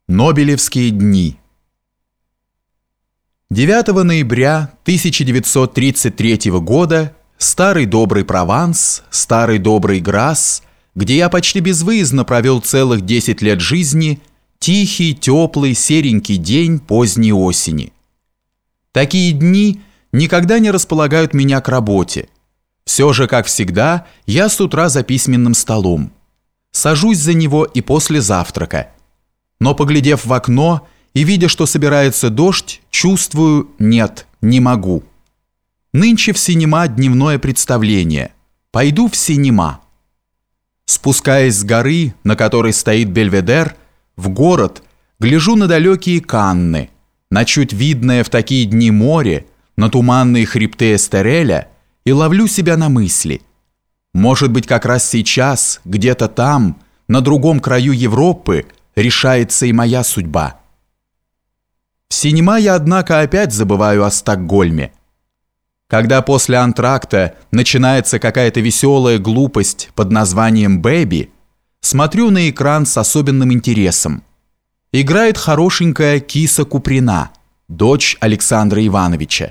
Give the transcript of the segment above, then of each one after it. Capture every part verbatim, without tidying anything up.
Нобелевские дни. девятого ноября тысяча девятьсот тридцать третьего года старый добрый Прованс, старый добрый Грасс, где я почти безвыездно провел целых десять лет жизни, тихий, теплый, серенький день поздней осени. Такие дни никогда не располагают меня к работе. Все же, как всегда, я с утра за письменным столом. Сажусь за него и после завтрака. Но, поглядев в окно и видя, что собирается дождь, чувствую, нет, не могу. Нынче в синема дневное представление. Пойду в синема. Спускаясь с горы, на которой стоит Бельведер, в город, гляжу на далекие Канны, на чуть видное в такие дни море, на туманные хребты Эстереля и ловлю себя на мысли. Может быть, как раз сейчас, где-то там, на другом краю Европы, решается и моя судьба. В синема я, однако, опять забываю о Стокгольме. Когда после антракта начинается какая-то веселая глупость под названием «Бэби», смотрю на экран с особенным интересом. Играет хорошенькая Киса Куприна, дочь Александра Ивановича.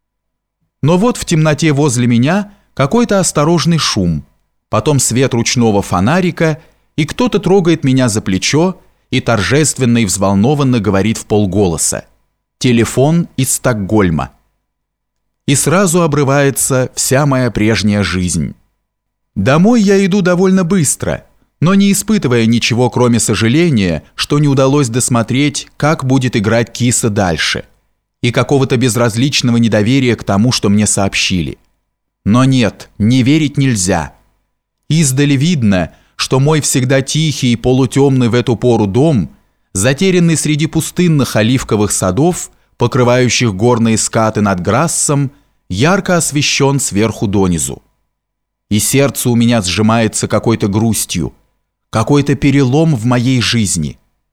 Но вот в темноте возле меня какой-то осторожный шум, потом свет ручного фонарика, и кто-то трогает меня за плечо и торжественно и взволнованно говорит в полголоса: «Телефон из Стокгольма». И сразу обрывается вся моя прежняя жизнь. Домой я иду довольно быстро, но не испытывая ничего, кроме сожаления, что не удалось досмотреть, как будет играть Киса дальше, и какого-то безразличного недоверия к тому, что мне сообщили. Но нет, не верить нельзя. Издали видно, что мой всегда тихий и полутемный в эту пору дом, затерянный среди пустынных оливковых садов, покрывающих горные скаты над Грассом, ярко освещен сверху донизу. И сердце у меня сжимается какой-то грустью, какой-то перелом в моей жизни.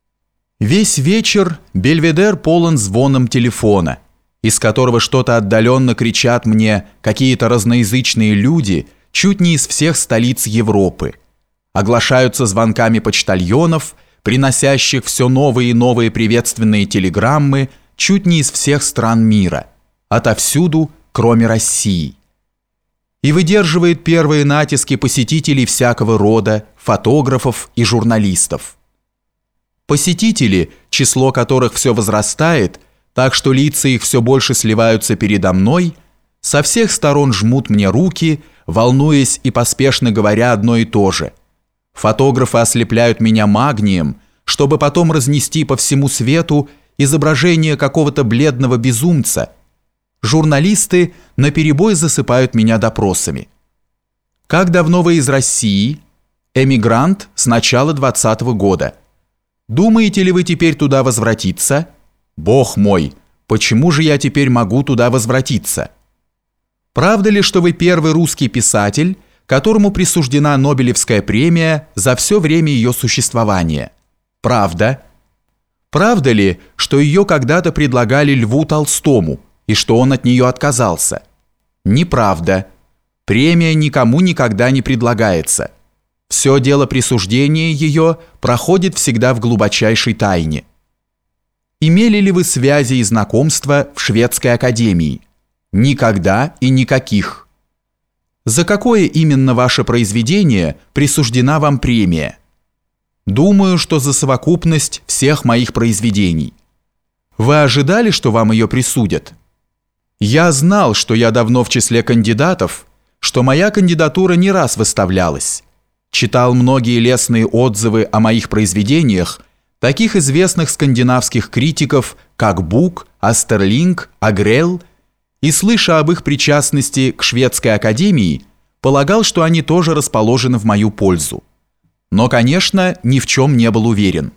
Весь вечер Бельведер полон звоном телефона, из которого что-то отдаленно кричат мне какие-то разноязычные люди чуть не из всех столиц Европы, оглашаются звонками почтальонов, приносящих все новые и новые приветственные телеграммы чуть не из всех стран мира, отовсюду, кроме России. И выдерживает первые натиски посетителей всякого рода, фотографов и журналистов. Посетители, число которых все возрастает, так что лица их все больше сливаются передо мной, со всех сторон жмут мне руки, волнуясь и поспешно говоря одно и то же. Фотографы ослепляют меня магнием, чтобы потом разнести по всему свету изображение какого-то бледного безумца. Журналисты наперебой засыпают меня допросами. Как давно вы из России? Эмигрант с начала двадцатого года. Думаете ли вы теперь туда возвратиться? Бог мой, почему же я теперь могу туда возвратиться? Правда ли, что вы первый русский писатель, которому присуждена Нобелевская премия за все время ее существования? Правда. Правда ли, что ее когда-то предлагали Льву Толстому, и что он от нее отказался? Неправда. Премия никому никогда не предлагается. Все дело присуждения ее проходит всегда в глубочайшей тайне. Имели ли вы связи и знакомства в Шведской академии? Никогда и никаких. За какое именно ваше произведение присуждена вам премия? Думаю, что за совокупность всех моих произведений. Вы ожидали, что вам ее присудят? Я знал, что я давно в числе кандидатов, что моя кандидатура не раз выставлялась. Читал многие лестные отзывы о моих произведениях таких известных скандинавских критиков, как Бук, Астерлинг, Агрелл, и, слыша об их причастности к Шведской академии, полагал, что они тоже расположены в мою пользу. Но, конечно, ни в чем не был уверен.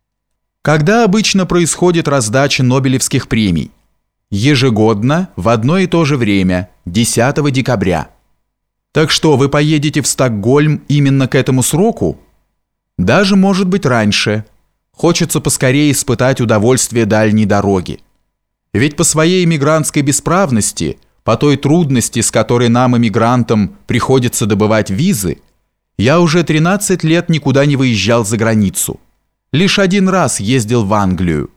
Когда обычно происходит раздача Нобелевских премий? Ежегодно, в одно и то же время, десятого декабря. Так что, вы поедете в Стокгольм именно к этому сроку? Даже, может быть, раньше. Хочется поскорее испытать удовольствие дальней дороги. Ведь по своей эмигрантской бесправности, по той трудности, с которой нам, эмигрантам, приходится добывать визы, я уже тринадцать лет никуда не выезжал за границу. Лишь один раз ездил в Англию,